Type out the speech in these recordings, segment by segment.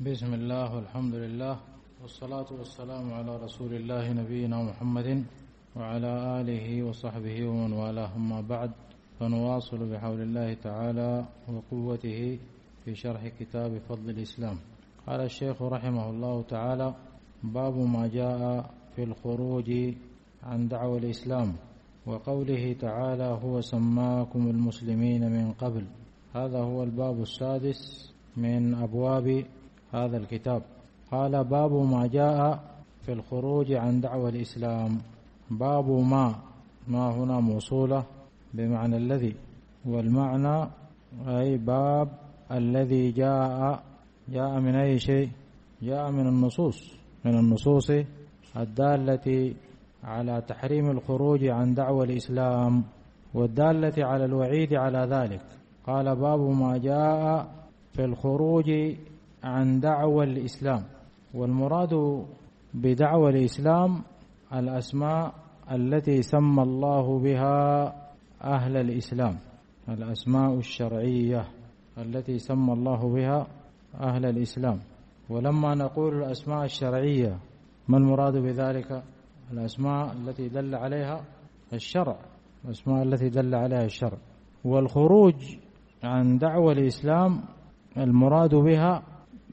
بسم الله والحمد لله والصلاة والسلام على رسول الله نبينا محمد وعلى آله وصحبه ومن والاه، أما بعد، فنواصل بحول الله تعالى وقوته في شرح كتاب فضل الإسلام. قال الشيخ رحمه الله تعالى: باب ما جاء في الخروج عن دعوى الإسلام وقوله تعالى: هو سماكم المسلمين من قبل. هذا هو الباب السادس من أبواب هذا الكتاب. قال: باب ما جاء في الخروج عن دعوى الإسلام. باب ما هنا موصولة بمعنى الذي، والمعنى أي باب الذي جاء من أي شيء؟ جاء من النصوص الدالة على تحريم الخروج عن دعوى الإسلام والدالة على الوعيد على ذلك. قال: باب ما جاء في الخروج عن دعوى الإسلام. والمراد بدعوى الإسلام الأسماء التي سمى الله بها أهل الإسلام، الأسماء الشرعية التي سمى الله بها أهل الإسلام. ولما نقول الأسماء الشرعية، ما المراد بذلك؟ الأسماء التي دل عليها الشرع، الأسماء التي دل عليها الشرع. والخروج عن دعوى الإسلام المراد بها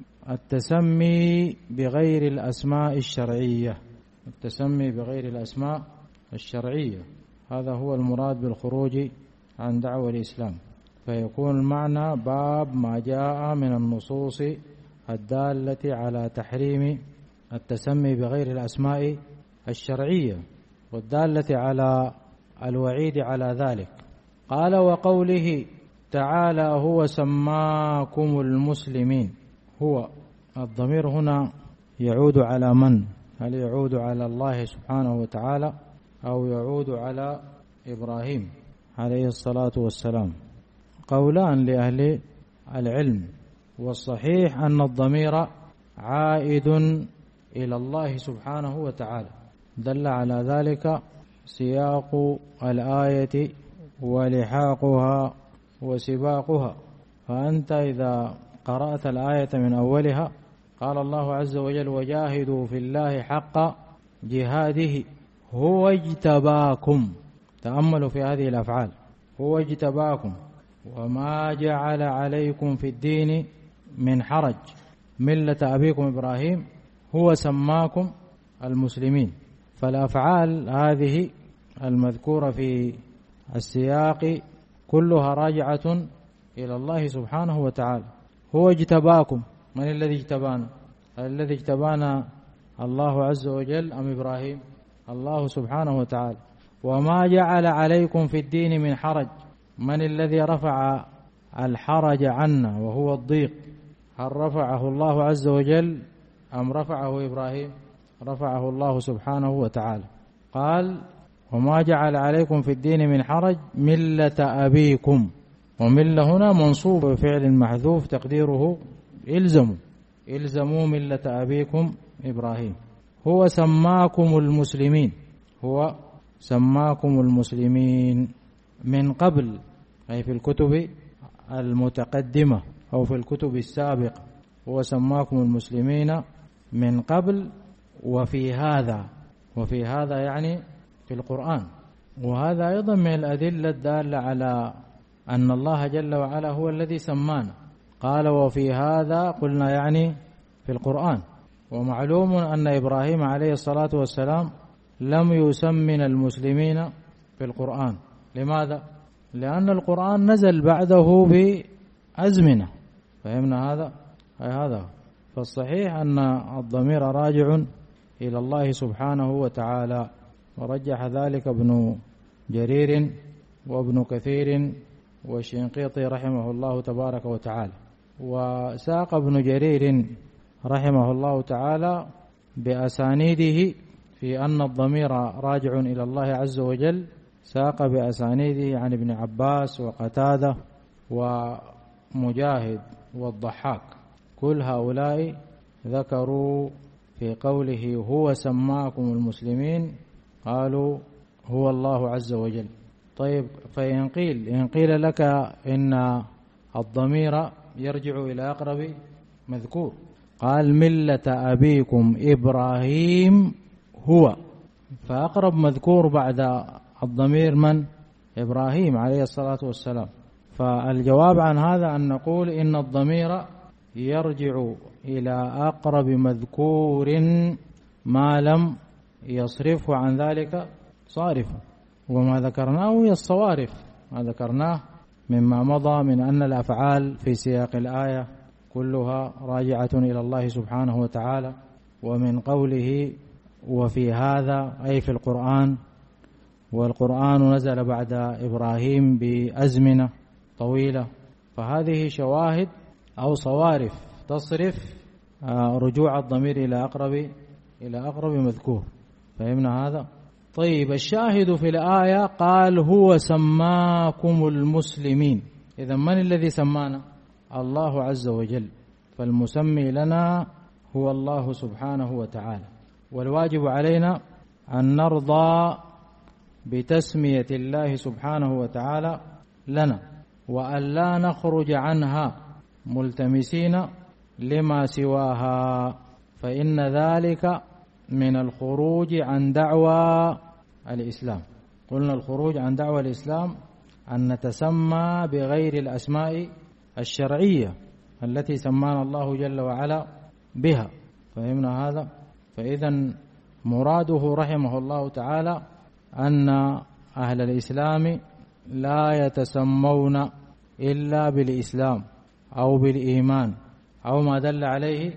التسمي بغير الأسماء الشرعية، التسمي بغير الأسماء الشرعية، هذا هو المراد بالخروج عن دعوى الإسلام. فيكون المعنى باب ما جاء من النصوص الدالة على تحريم التسمي بغير الأسماء الشرعية والدالة على الوعيد على ذلك. قال: وقوله تعالى: هو سماكم المسلمين. هو الضمير هنا يعود على من؟ هل يعود على الله سبحانه وتعالى أو يعود على إبراهيم عليه الصلاة والسلام؟ قولان لأهل العلم، والصحيح أن الضمير عائد إلى الله سبحانه وتعالى، دل على ذلك سياق الآية ولحاقها وسباقها. فأنت إذا قرأت الآية من أولها قال الله عز وجل: وجاهدوا في الله حق جهاده هو اجتباكم. تأملوا في هذه الأفعال: هو اجتباكم وما جعل عليكم في الدين من حرج ملة أبيكم إبراهيم هو سماكم المسلمين. فالأفعال هذه المذكورة في السياق كلها راجعة إلى الله سبحانه وتعالى. هو اجتباكم، من الذي اجتبانا؟ الذي اجتبانا الله عز وجل أم إبراهيم؟ الله سبحانه وتعالى. وما جعل عليكم في الدين من حرج، من الذي رفع الحرج عنا وهو الضيق؟ هل رفعه الله عز وجل أم رفعه إبراهيم؟ رفعه الله سبحانه وتعالى. قال: وما جعل عليكم في الدين من حرج ملة أبيكم. وملة هنا منصوب بفعل محذوف تقديره إلزموا ملة أبيكم إبراهيم. هو سماكم المسلمين، هو سماكم المسلمين من قبل، أي في الكتب المتقدمة أو في الكتب السابقة. هو سماكم المسلمين من قبل وفي هذا يعني في القرآن. وهذا أيضا من الأدلة الدالة على أن الله جل وعلا هو الذي سمانا. قال: وفي هذا، قلنا يعني في القرآن. ومعلوم أن إبراهيم عليه الصلاة والسلام لم يسمن المسلمين في القرآن. لماذا؟ لأن القرآن نزل بعده بأزمنة. فهمنا هذا؟ هذا. فالصحيح أن الضمير راجع إلى الله سبحانه وتعالى، ورجح ذلك ابن جرير وابن كثير والشنقيطي رحمه الله تبارك وتعالى. وساق ابن جرير رحمه الله تعالى بأسانيده في أن الضمير راجع إلى الله عز وجل، ساق بأسانيده عن ابن عباس وقتادة ومجاهد والضحاك. كل هؤلاء ذكروا في قوله هو سماكم المسلمين قالوا هو الله عز وجل. طيب، فإن قيل لك إن الضمير يرجع إلى أقرب مذكور، قال ملة أبيكم إبراهيم هو، فأقرب مذكور بعد الضمير من؟ إبراهيم عليه الصلاة والسلام. فالجواب عن هذا أن نقول إن الضمير يرجع إلى أقرب مذكور ما لم يصرفه عن ذلك صارفا، وما ذكرناه هي الصوارف، ما ذكرناه مما مضى من أن الأفعال في سياق الآية كلها راجعة إلى الله سبحانه وتعالى، ومن قوله وفي هذا أي في القرآن، والقرآن نزل بعد إبراهيم بأزمنة طويلة، فهذه شواهد أو صوارف تصرف رجوع الضمير إلى أقرب مذكور. فهمنا هذا؟ طيب، الشاهد في الآية قال هو سماكم المسلمين. إذا من الذي سمانا؟ الله عز وجل، فالمسمي لنا هو الله سبحانه وتعالى، والواجب علينا أن نرضى بتسمية الله سبحانه وتعالى لنا، وأن لا نخرج عنها ملتمسين لما سواها، فإن ذلك من الخروج عن دعوى الإسلام. قلنا الخروج عن دعوى الإسلام أن نتسمى بغير الأسماء الشرعية التي سمانا الله جل وعلا بها. فهمنا هذا؟ فإذا مراده رحمه الله تعالى أن أهل الإسلام لا يتسمون إلا بالإسلام أو بالإيمان أو ما دل عليه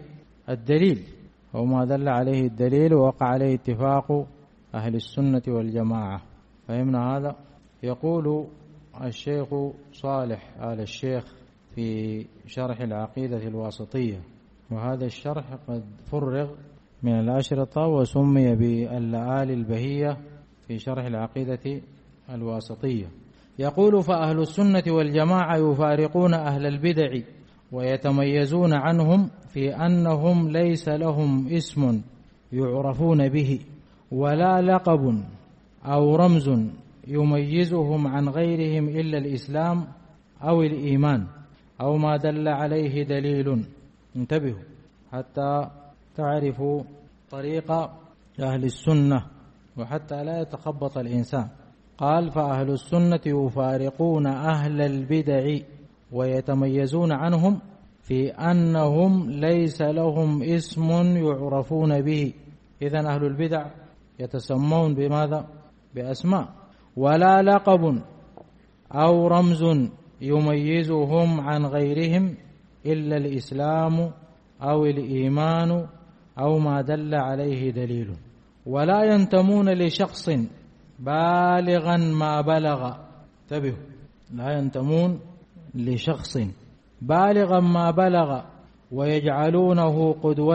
الدليل ووقع عليه اتفاق أهل السنة والجماعة. فهمنا هذا؟ يقول الشيخ صالح آل الشيخ في شرح العقيدة الواسطية، وهذا الشرح قد فرغ من الأشرطة وسمي باللآلئ البهية في شرح العقيدة الواسطية. يقول فأهل السنة والجماعة يفارقون أهل البدع ويتميزون عنهم في أنهم ليس لهم اسم يعرفون به ولا لقب أو رمز يميزهم عن غيرهم إلا الإسلام أو الإيمان أو ما دل عليه دليل. انتبهوا حتى تعرفوا طريق أهل السنة وحتى لا يتخبط الإنسان. قال فأهل السنة يفارقون أهل البدع ويتميزون عنهم في أنهم ليس لهم اسم يعرفون به. إذن أهل البدع يتسمون بماذا؟ بأسماء، ولا لقب أو رمز يميزهم عن غيرهم إلا الإسلام أو الإيمان أو ما دل عليه دليل، ولا ينتمون لشخص بالغا ما بلغ. انتبهوا، لا ينتمون لشخص بالغا ما بلغ ويجعلونه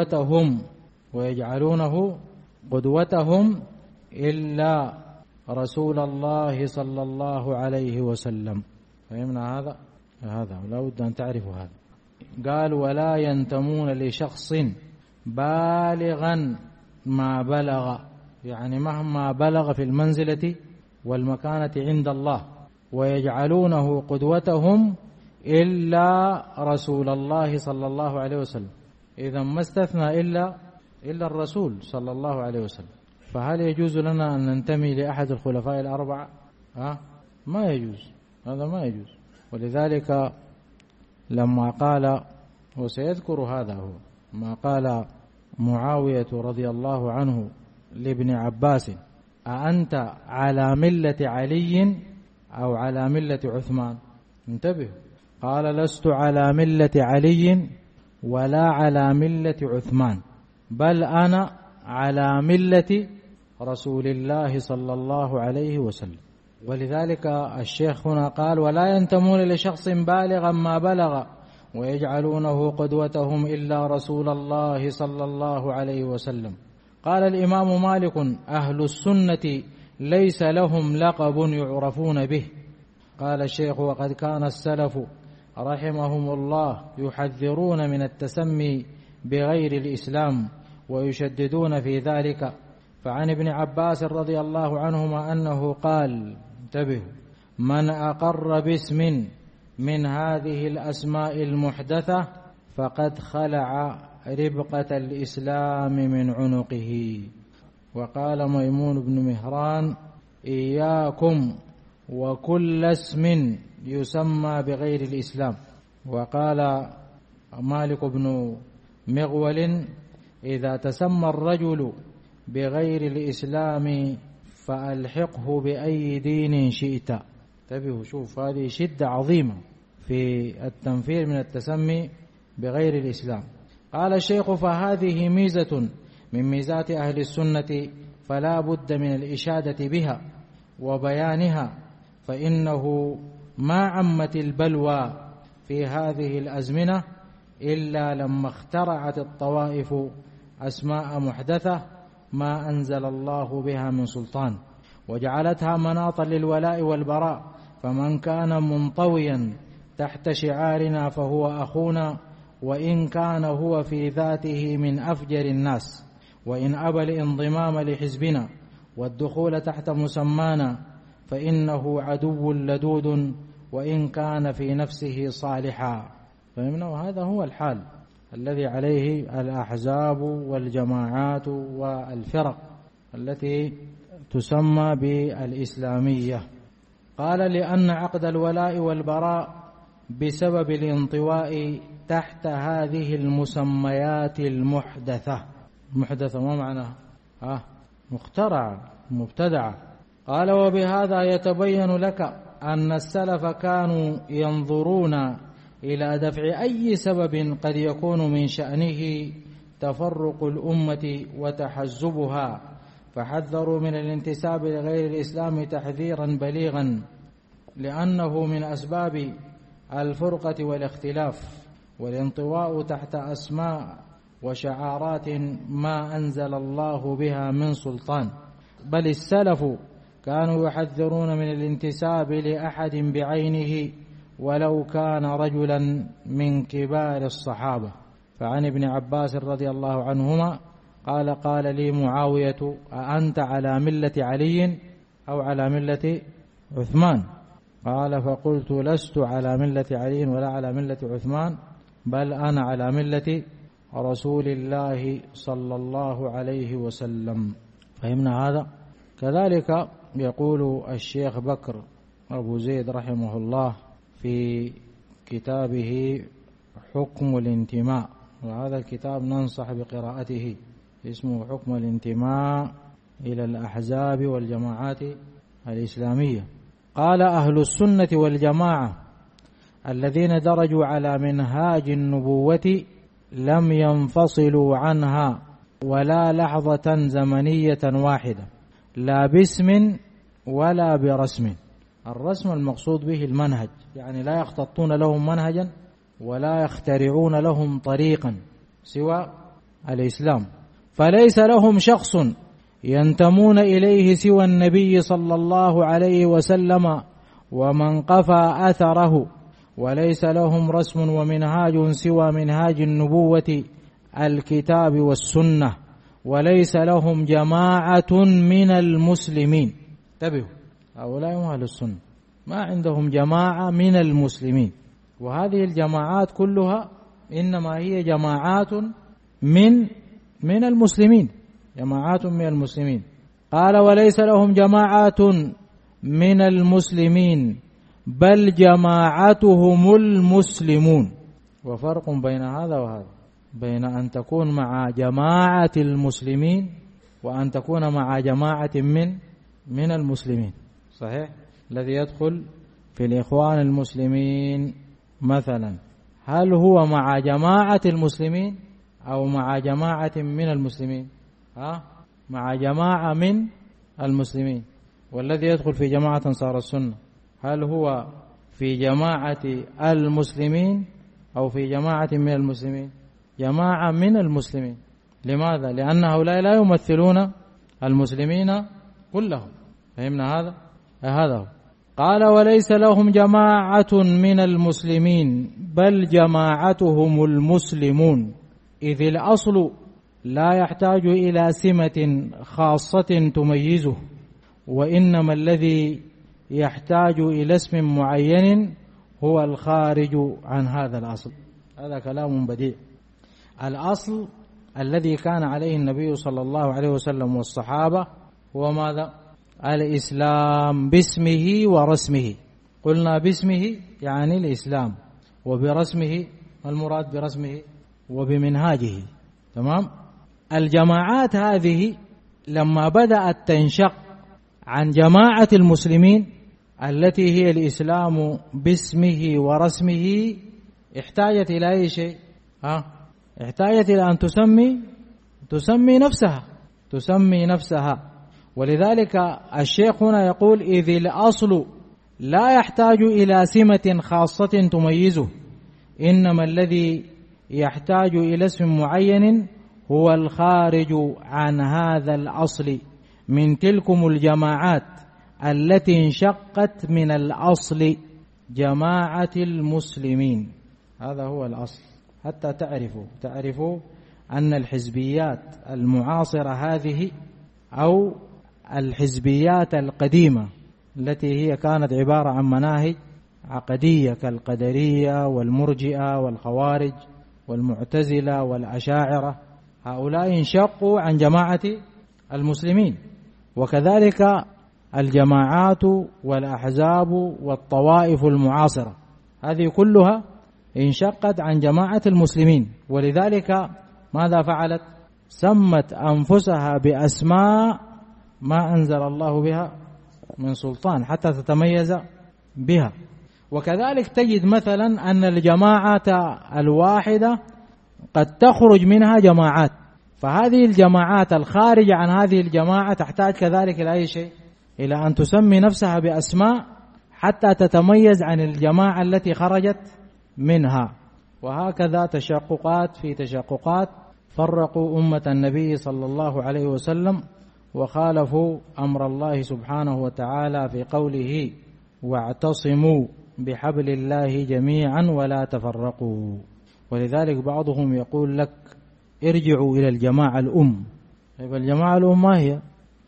قدوتهم إلا رسول الله صلى الله عليه وسلم. فهمنا هذا لا بد أن تعرفوا هذا. قال ولا ينتمون لشخص بالغا ما بلغ، يعني مهما بلغ في المنزلة والمكانة عند الله، ويجعلونه قدوتهم إلا رسول الله صلى الله عليه وسلم. إذا ما استثنى إلا الرسول صلى الله عليه وسلم. فهل يجوز لنا أن ننتمي لأحد الخلفاء الأربعة؟ ما يجوز، هذا ما يجوز. ولذلك لما قال، وسيذكر هذا هو ما قال معاوية رضي الله عنه لابن عباس: أأنت على ملة علي أو على ملة عثمان؟ انتبه، قال لست على ملة علي ولا على ملة عثمان، بل أنا على ملة رسول الله صلى الله عليه وسلم. ولذلك الشيخ هنا قال ولا ينتمون لشخص بالغا ما بلغ ويجعلونه قدوتهم إلا رسول الله صلى الله عليه وسلم. قال الإمام مالك: أهل السنة ليس لهم لقب يعرفون به. قال الشيخ: وقد كان السلف رحمهم الله يحذرون من التسمي بغير الإسلام ويشددون في ذلك. فعن ابن عباس رضي الله عنهما أنه قال: انتبهوا: من أقر باسم من هذه الأسماء المحدثة فقد خلع ربقة الإسلام من عنقه. وقال ميمون بن مهران: إياكم وكل اسم يسمى بغير الإسلام. وقال مالك بن مغول: إذا تسمى الرجل بغير الإسلام فألحقه بأي دين شئت. انتبهوا، شوف هذه شدة عظيمة في التنفير من التسمي بغير الإسلام. قال الشيخ: فهذه ميزة من ميزات أهل السنة، فلا بد من الإشادة بها وبيانها، فإنه ما عمت البلوى في هذه الأزمنة إلا لما اخترعت الطوائف أسماء محدثة ما أنزل الله بها من سلطان، وجعلتها مناطا للولاء والبراء، فمن كان منطويا تحت شعارنا فهو أخونا، وإن كان هو في ذاته من أفجر الناس، وإن أبى الانضمام لحزبنا والدخول تحت مسمانا فإنه عدو لدود، وإن كان في نفسه صالحا. فهمنا؟ وهذا هو الحال الذي عليه الأحزاب والجماعات والفرق التي تسمى بالإسلامية. قال: لأن عقد الولاء والبراء بسبب الانطواء تحت هذه المسميات المحدثة. محدثة ما معناها؟ مخترعة مبتدعة. قال: وبهذا يتبين لك أن السلف كانوا ينظرون إلى دفع أي سبب قد يكون من شأنه تفرق الأمة وتحزبها، فحذروا من الانتساب لغير الإسلام تحذيرا بليغا، لأنه من أسباب الفرقة والاختلاف والانطواء تحت أسماء وشعارات ما أنزل الله بها من سلطان. بل السلف كانوا يحذرون من الانتساب لأحد بعينه ولو كان رجلا من كبار الصحابة. فعن ابن عباس رضي الله عنهما قال: قال لي معاوية: أأنت على ملة علي أو على ملة عثمان؟ قال: فقلت: لست على ملة علي ولا على ملة عثمان، بل أنا على ملة رسول الله صلى الله عليه وسلم. فهمنا هذا؟ كذلك يقول الشيخ بكر أبو زيد رحمه الله في كتابه حكم الانتماء، وهذا الكتاب ننصح بقراءته، اسمه حكم الانتماء إلى الأحزاب والجماعات الإسلامية. قال: أهل السنة والجماعة الذين درجوا على منهاج النبوة لم ينفصلوا عنها ولا لحظة زمنية واحدة، لا باسم ولا برسم. الرسم المقصود به المنهج، يعني لا يختطون لهم منهجا ولا يخترعون لهم طريقا سوى الإسلام، فليس لهم شخص ينتمون إليه سوى النبي صلى الله عليه وسلم ومن قفى أثره، وليس لهم رسم ومنهاج سوى منهاج النبوة الكتاب والسنة، وليس لهم جماعة من المسلمين. انتبهوا، هؤلاء هم أهل السنة، ما عندهم جماعة من المسلمين، وهذه الجماعات كلها إنما هي جماعات من المسلمين، جماعات من المسلمين. قال: وليس لهم جماعات من المسلمين بل جماعتهم المسلمون. وفرق بين هذا وهذا، بين أن تكون مع جماعة المسلمين وأن تكون مع جماعة من المسلمين. صحيح؟ الذي يدخل في الإخوان المسلمين مثلا، هل هو مع جماعة المسلمين أو مع جماعة من المسلمين؟ مع جماعة من المسلمين. والذي يدخل في جماعة أنصار السنة، هل هو في جماعة المسلمين أو في جماعة من المسلمين؟ جماعة من المسلمين. لماذا؟ لأن هؤلاء لا يمثلون المسلمين كلهم. فهمنا هذا؟ هذا هو. قال: وليس لهم جماعة من المسلمين بل جماعتهم المسلمون، إذ الأصل لا يحتاج إلى سمة خاصة تميزه، وإنما الذي يحتاج إلى اسم معين هو الخارج عن هذا الأصل. هذا كلام بديع. الأصل الذي كان عليه النبي صلى الله عليه وسلم والصحابة هو ماذا؟ الإسلام باسمه ورسمه. قلنا باسمه يعني الإسلام، وبرسمه المراد برسمه وبمنهاجه. تمام؟ الجماعات هذه لما بدأت تنشق عن جماعة المسلمين التي هي الإسلام باسمه ورسمه، احتاجت إلى أي شيء؟ احتاجت إلى أن تسمي نفسها. ولذلك الشيخ هنا يقول: إذ الأصل لا يحتاج إلى سمة خاصة تميزه، إنما الذي يحتاج إلى اسم معين هو الخارج عن هذا الأصل من تلكم الجماعات التي انشقت من الأصل جماعة المسلمين. هذا هو الأصل، حتى تعرفوا أن الحزبيات المعاصرة هذه أو الحزبيات القديمة التي هي كانت عبارة عن مناهج عقدية كالقدرية والمرجئة والخوارج والمعتزلة والأشاعرة، هؤلاء انشقوا عن جماعة المسلمين. وكذلك الجماعات والأحزاب والطوائف المعاصرة هذه كلها انشقت عن جماعة المسلمين. ولذلك ماذا فعلت؟ سمت أنفسها بأسماء ما أنزل الله بها من سلطان حتى تتميز بها. وكذلك تجد مثلا أن الجماعة الواحدة قد تخرج منها جماعات، فهذه الجماعات الخارجة عن هذه الجماعة تحتاج كذلك إلى أي شيء؟ إلى أن تسمي نفسها بأسماء حتى تتميز عن الجماعة التي خرجت منها. وهكذا تشققات في تشققات، فرقوا أمة النبي صلى الله عليه وسلم وخالفوا أمر الله سبحانه وتعالى في قوله: واعتصموا بحبل الله جميعا ولا تفرقوا. ولذلك بعضهم يقول لك: ارجعوا إلى الجماعة الأم. طيب الجماعة الأم ما هي؟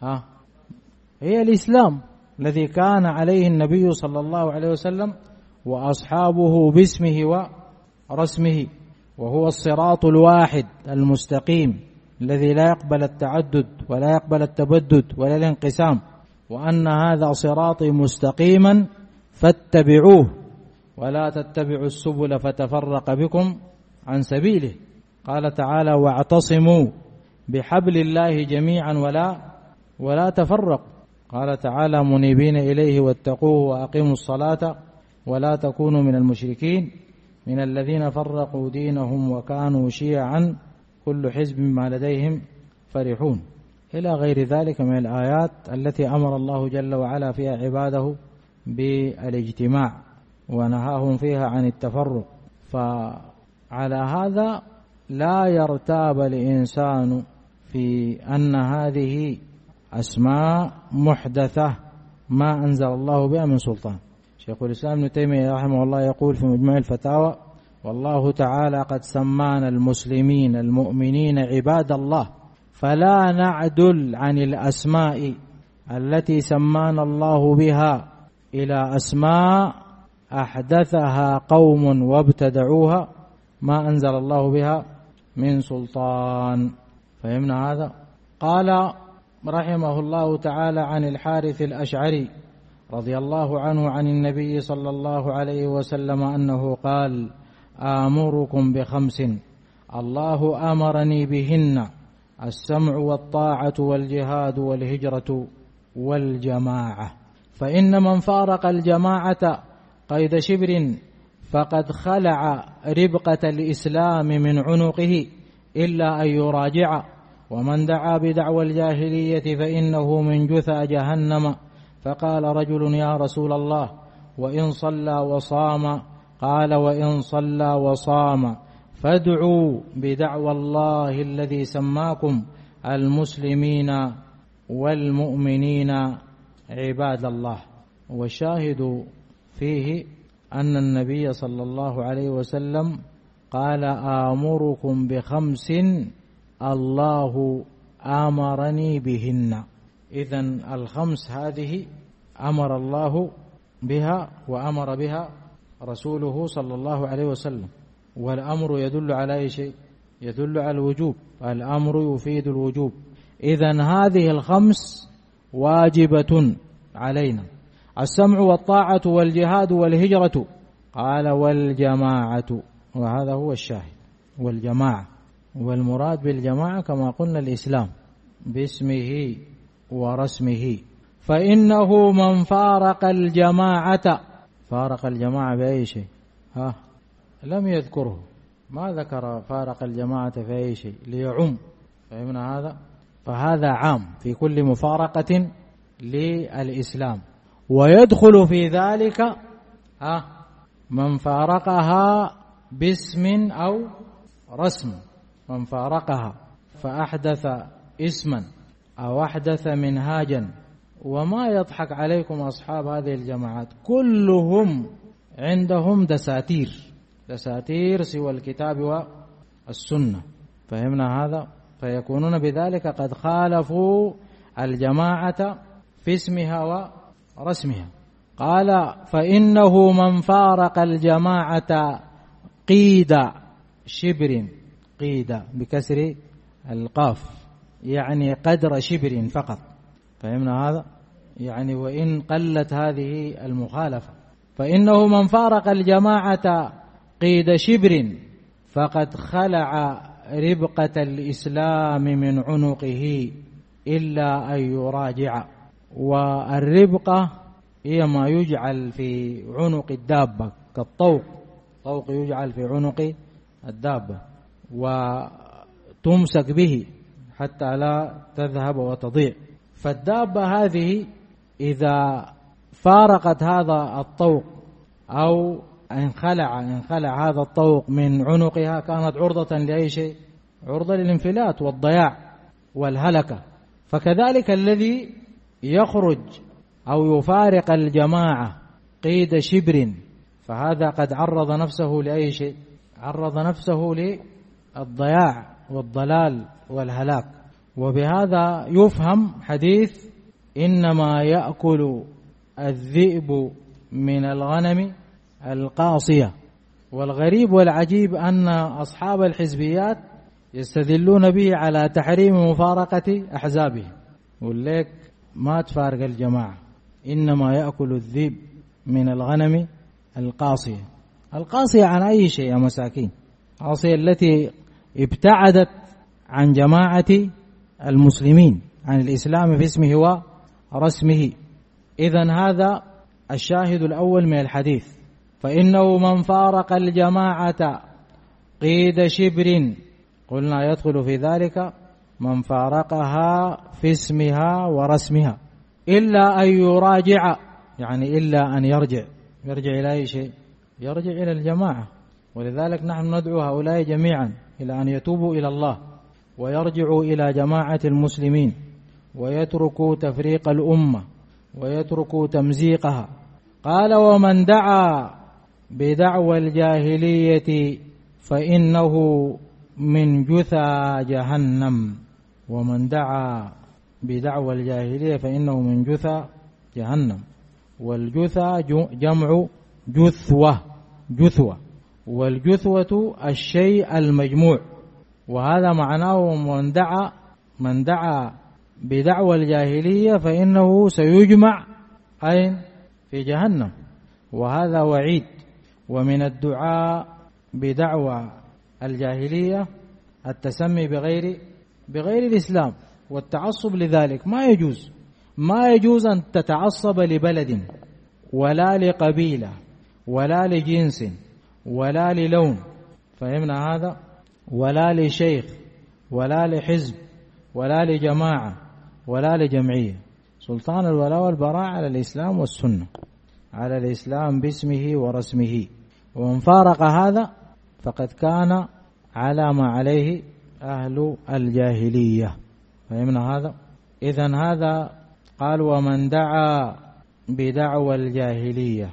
هي الإسلام الذي كان عليه النبي صلى الله عليه وسلم وأصحابه باسمه ورسمه، وهو الصراط الواحد المستقيم الذي لا يقبل التعدد ولا يقبل التبدد ولا الانقسام، وأن هذا صراطي مستقيما فاتبعوه ولا تتبعوا السبل فتفرق بكم عن سبيله. قال تعالى: واعتصموا بحبل الله جميعا ولا تفرقوا. قال تعالى: منيبين إليه واتقوه وأقيموا الصلاة ولا تكونوا من المشركين من الذين فرقوا دينهم وكانوا شيعا كل حزب بما لديهم فرحون، إلى غير ذلك من الآيات التي أمر الله جل وعلا فيها عباده بالاجتماع ونهاهم فيها عن التفرق. فعلى هذا لا يرتاب الإنسان في أن هذه أسماء محدثة ما أنزل الله بها من سلطان. شيخ الإسلام ابن تيمية رحمه الله يقول في مجموع الفتاوى: والله تعالى قد سمانا المسلمين المؤمنين عباد الله، فلا نعدل عن الأسماء التي سمانا الله بها إلى أسماء أحدثها قوم وابتدعوها ما أنزل الله بها من سلطان. فهمنا هذا؟ قال رحمه الله تعالى عن الحارث الأشعري رضي الله عنه عن النبي صلى الله عليه وسلم أنه قال: آمركم بخمس الله أمرني بهن: السمع والطاعة والجهاد والهجرة والجماعة، فإن من فارق الجماعة قيد شبر فقد خلع ربقة الإسلام من عنقه إلا أن يراجع، ومن دعا بدعوى الجاهلية فإنه من جثى جهنم. فقال رجل: يا رسول الله، وإن صلى وصام؟ قال: وإن صلى وصام فادعوا بدعوى الله الذي سماكم المسلمين والمؤمنين عباد الله. والشاهد فيه أن النبي صلى الله عليه وسلم قال: آمركم بخمس الله آمرني بهن. إذن الخمس هذه أمر الله بها وأمر بها رسوله صلى الله عليه وسلم، والأمر يدل على أي شيء؟ يدل على الوجوب، الأمر يفيد الوجوب. إذن هذه الخمس واجبة علينا: السمع والطاعة والجهاد والهجرة. قال والجماعة، وهذا هو الشاهد، والجماعة. والمراد بالجماعة كما قلنا الإسلام باسمه ورسمه. فإنه من فارق الجماعة، فارق الجماعة بأي شيء؟ لم يذكره، ما ذكر فارق الجماعة في أي شيء ليعم. فهمنا هذا؟ فهذا عام في كل مفارقة للإسلام، ويدخل في ذلك من فارقها باسم أو رسم. من فارقها فأحدث اسما أو أحدث منهاجا. وما يضحك عليكم أصحاب هذه الجماعات، كلهم عندهم دساتير سوى الكتاب والسنة. فهمنا هذا؟ فيكونون بذلك قد خالفوا الجماعة في اسمها ورسمها. قال فإنه من فارق الجماعة قيد شبر، قيد بكسر القاف يعني قدر شبر فقط. فهمنا هذا؟ يعني وإن قلت هذه المخالفة. فإنه من فارق الجماعة قيد شبر فقد خلع ربقة الإسلام من عنقه إلا أن يراجع. والربقة هي ما يجعل في عنق الدابة كالطوق، طوق يجعل في عنق الدابة وتمسك به حتى لا تذهب وتضيع. فالدابة هذه إذا فارقت هذا الطوق أو انخلع هذا الطوق من عنقها كانت عرضة لأي شيء؟ عرضة للانفلات والضياع والهلكة. فكذلك الذي يخرج أو يفارق الجماعة قيد شبر فهذا قد عرض نفسه لأي شيء؟ عرض نفسه للضياع والضلال والهلاك. وبهذا يفهم حديث إنما يأكل الذئب من الغنم القاصية. والغريب والعجيب أن أصحاب الحزبيات يستدلون به على تحريم مفارقة أحزابهم. ولك ما تفارق الجماعة، إنما يأكل الذئب من الغنم القاصية. القاصية عن أي شيء يا مساكين؟ القاصية التي ابتعدت عن جماعة المسلمين، عن الإسلام في اسمه ورسمه. إذن هذا الشاهد الأول من الحديث. فإنه من فارق الجماعة قيد شبر، قلنا يدخل في ذلك من فارقها في اسمها ورسمها إلا أن يراجع، يعني إلا أن يرجع إلى أي شيء؟ يرجع إلى الجماعة. ولذلك نحن ندعو هؤلاء جميعا إلى أن يتوبوا إلى الله ويرجعوا إلى جماعة المسلمين ويتركوا تفريق الأمة ويتركوا تمزيقها. قال ومن دعا بدعوى الجاهلية فإنه من جثى جهنم. ومن دعا بدعوى الجاهلية فإنه من جثى جهنم. والجثى جمع جثوة، والجثوة الشيء المجموع. وهذا معناه من دعا بدعوى الجاهلية فإنه سيجمع أين؟ في جهنم. وهذا وعيد. ومن الدعاء بدعوى الجاهلية التسمي بغير الإسلام والتعصب لذلك. ما يجوز أن تتعصب لبلد ولا لقبيلة ولا لجنس ولا للون. فهمنا هذا؟ ولا لشيخ ولا لحزب ولا لجماعة ولا لجمعية. سلطان الولاء والبراء على الإسلام والسنة، على الإسلام باسمه ورسمه. ومن فارق هذا فقد كان على ما عليه أهل الجاهلية. فهمنا هذا؟ إذن هذا قال ومن دعا بدعوى الجاهلية،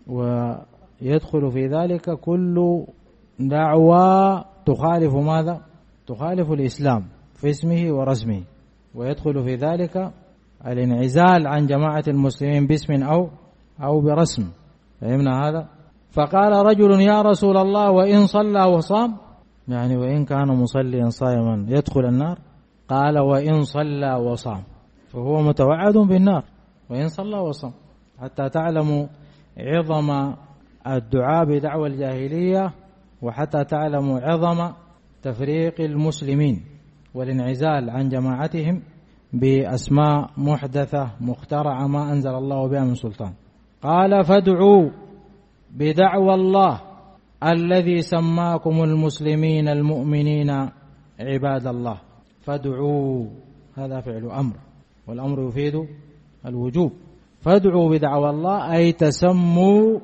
ويدخل في ذلك كل دعوى تخالف ماذا؟ تخالف الإسلام في اسمه ورسمه. ويدخل في ذلك الانعزال عن جماعة المسلمين باسم أو برسم. فهمنا هذا؟ فقال رجل يا رسول الله وإن صلى وصام؟ يعني وإن كان مصليا صائما يدخل النار؟ قال وإن صلى وصام، فهو متوعد بالنار وإن صلى وصام، حتى تعلموا عظم الدعاء بدعوى الجاهلية، وحتى تعلموا عظم تفريق المسلمين والانعزال عن جماعتهم بأسماء محدثة مخترعة ما أنزل الله بها من سلطان. قال فادعوا بدعوى الله الذي سماكم المسلمين المؤمنين عباد الله. فادعوا هذا فعل أمر، والأمر يفيد الوجوب. فادعوا بدعوى الله أي تسموا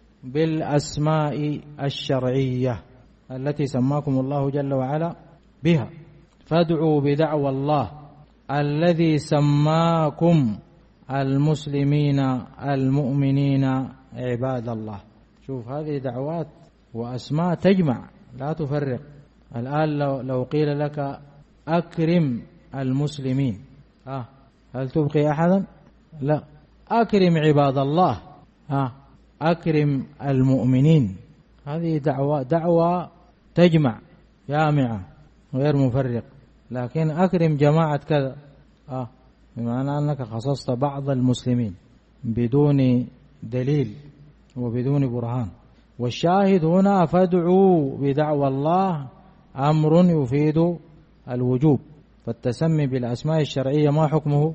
بالأسماء الشرعية التي سماكم الله جل وعلا بها. فادعوا بدعوى الله الذي سماكم المسلمين المؤمنين عباد الله. شوف هذه دعوات وأسماء تجمع لا تفرق. الآن لو قيل لك أكرم المسلمين، هل تبقي أحدا؟ لا. أكرم عباد الله، أكرم المؤمنين. هذه دعوة تجمع جامعة غير مفرق. لكن أكرم جماعة كذا بمعنى أنك خصصت بعض المسلمين بدون دليل وبدون برهان. والشاهد هنا فادعوا بدعوى الله أمر يفيد الوجوب. فالتسمي بالأسماء الشرعية ما حكمه؟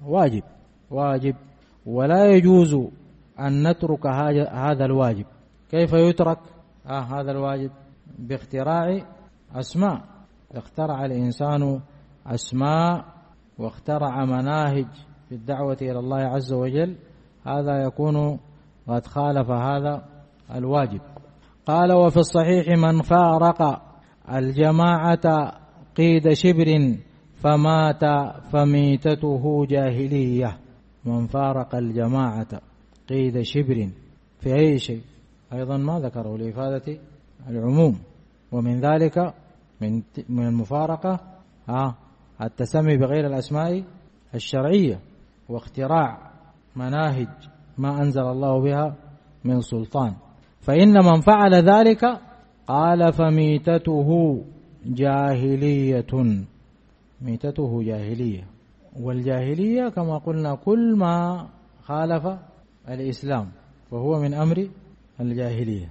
واجب، ولا يجوز أن نترك هذا الواجب. كيف يترك هذا الواجب؟ باختراع أسماء. اخترع الإنسان أسماء واخترع مناهج في الدعوة إلى الله عز وجل، هذا يكون قد خالف هذا الواجب. قال وفي الصحيح من فارق الجماعة قيد شبر فمات فميتته جاهلية. من فارق الجماعة قيد شبر في أي شيء أيضا ما ذكره لإفادة العموم. ومن ذلك من المفارقة التسمي بغير الأسماء الشرعية واختراع مناهج ما أنزل الله بها من سلطان. فإن من فعل ذلك قال فميتته جاهلية. ميتته جاهلية، والجاهلية كما قلنا كل ما خالف الإسلام فهو من أمر الجاهلية.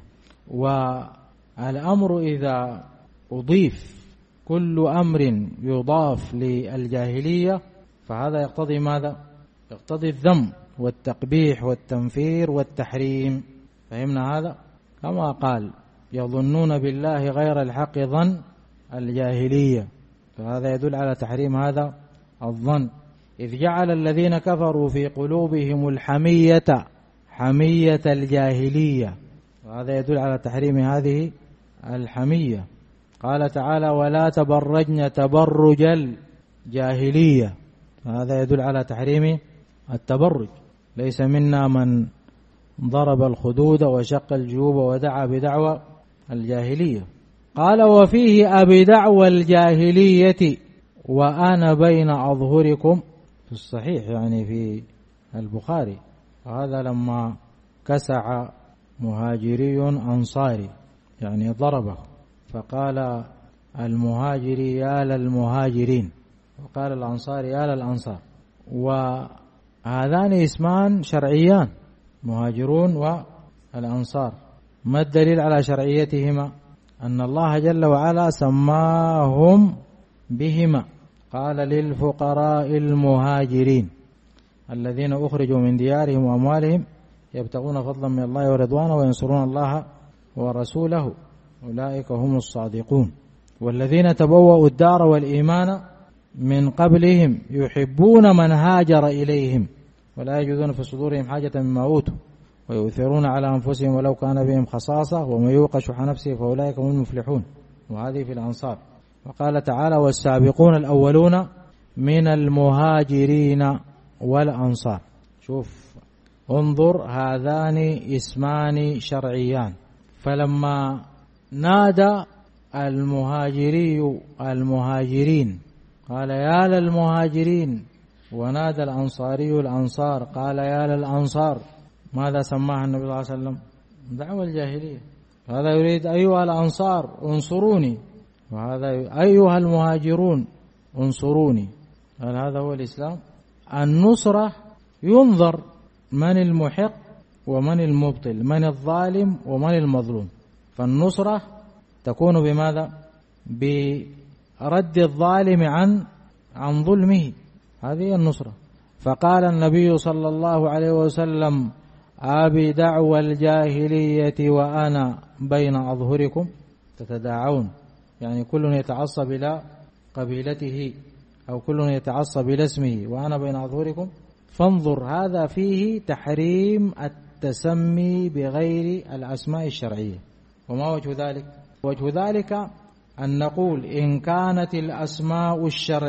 والأمر إذا أضيف كل أمر يضاف للجاهلية فهذا يقتضي ماذا؟ يقتضي الذم والتقبيح والتنفير والتحريم. فهمنا هذا؟ كما قال يظنون بالله غير الحق ظن الجاهلية، فهذا يدل على تحريم هذا الظن. إذ جعل الذين كفروا في قلوبهم الحمية حمية الجاهلية، وهذا يدل على تحريم هذه الحمية. قال تعالى ولا تبرجن تبرج الجاهلية، هذا يدل على تحريم التبرج. ليس منا من ضرب الخدود وشق الجيوب ودعا بدعوى الجاهلية. قال وفيه أبي دعوى الجاهلية وأنا بين أظهركم، في الصحيح يعني في البخاري. وهذا لما كسع مهاجري أنصاري يعني ضربه، فقال المهاجري يا للمهاجرين، وقال الأنصار يا للأنصار. وهذان اسمان شرعيان، مهاجرون والأنصار. ما الدليل على شرعيتهما؟ أن الله جل وعلا سماهم بهما. قال للفقراء المهاجرين الذين أخرجوا من ديارهم وأموالهم يبتغون فضلا من الله ورضوانه وينصرون الله ورسوله أولئك هم الصادقون. والذين تبوأوا الدار والإيمان من قبلهم يحبون من هاجر إليهم ولا يجدون في صدورهم حاجة مما أوتوا ويؤثرون على أنفسهم ولو كان بهم خصاصة ومن يوق شح نفسه فأولئك هم المفلحون. وهذه في الأنصار. وقال تعالى والسابقون الأولون من المهاجرين والأنصار. شوف انظر، هذان اسمان شرعيان. فلما نادى المهاجري المهاجرين قال يا للمهاجرين، ونادى الأنصاري الأنصار قال يا للأنصار، ماذا سماها النبي صلى الله عليه وسلم؟ دعوة الجاهلية. هذا يريد أيها الأنصار انصروني، وهذا أيها المهاجرون انصروني، هل هذا هو الإسلام؟ النصرة ينظر من المحق ومن المبطل، من الظالم ومن المظلوم، فالنصرة تكون بماذا؟ برد الظالم عن ظلمه، هذه النصرة. فقال النبي صلى الله عليه وسلم: أبي دعوى الجاهلية وأنا بين أظهركم تتداعون، يعني كل يتعصب إلى قبيلته أو كل يتعصب إلى اسمه وأنا بين أظهركم. فانظر، هذا فيه تحريم التسمي بغير الأسماء الشرعية. وما وجه ذلك؟ وجه ذلك أن نقول إن كانت الأسماء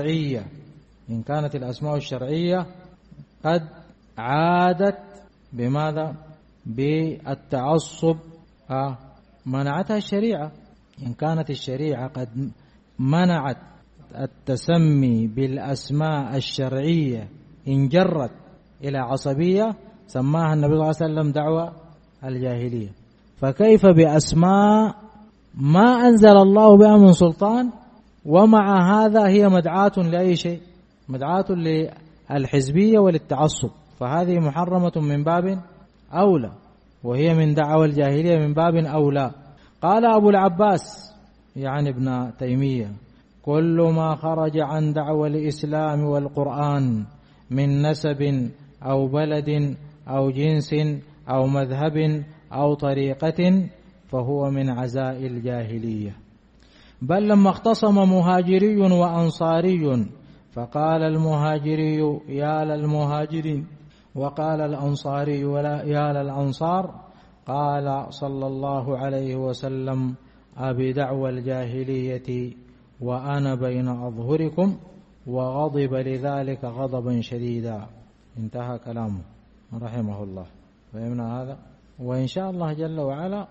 الشرعية قد عادت بماذا؟ بالتعصب، منعتها الشريعة. إن كانت الشريعة قد منعت التسمي بالأسماء الشرعية إن جرت إلى عصبية، سماها النبي صلى الله عليه وسلم دعوة الجاهلية، فكيف بأسماء ما أنزل الله بها من سلطان، ومع هذا هي مدعاة لأي شيء؟ مدعاة للحزبية وللتعصب، فهذه محرمة من باب أولى، وهي من دعوة الجاهلية من باب أولى. قال أبو العباس يعني ابن تيمية: كل ما خرج عن دعوة الإسلام والقرآن من نسب أو بلد أو جنس أو مذهب أو طريقة فهو من عزاء الجاهلية. بل لما اختصم مهاجري وأنصاري فقال المهاجري: يا للمهاجرين، وقال الأنصاري: يا للأنصار، قال صلى الله عليه وسلم: أبي دعوى الجاهلية وأنا بين أظهركم، وغضب لذلك غضبا شديدا. انتهى كلامه رحمه الله. فهمنا هذا؟ وإن شاء الله جل وعلا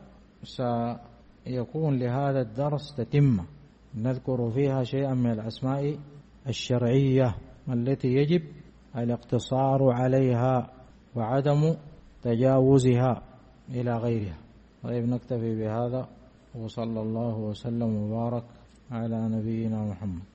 سيكون لهذا الدرس تتمة، نذكر فيها شيئا من الأسماء الشرعية التي يجب الاقتصار عليها وعدم تجاوزها إلى غيرها. طيب، نكتفي بهذا، وصلى الله وسلم وبارك على نبينا محمد.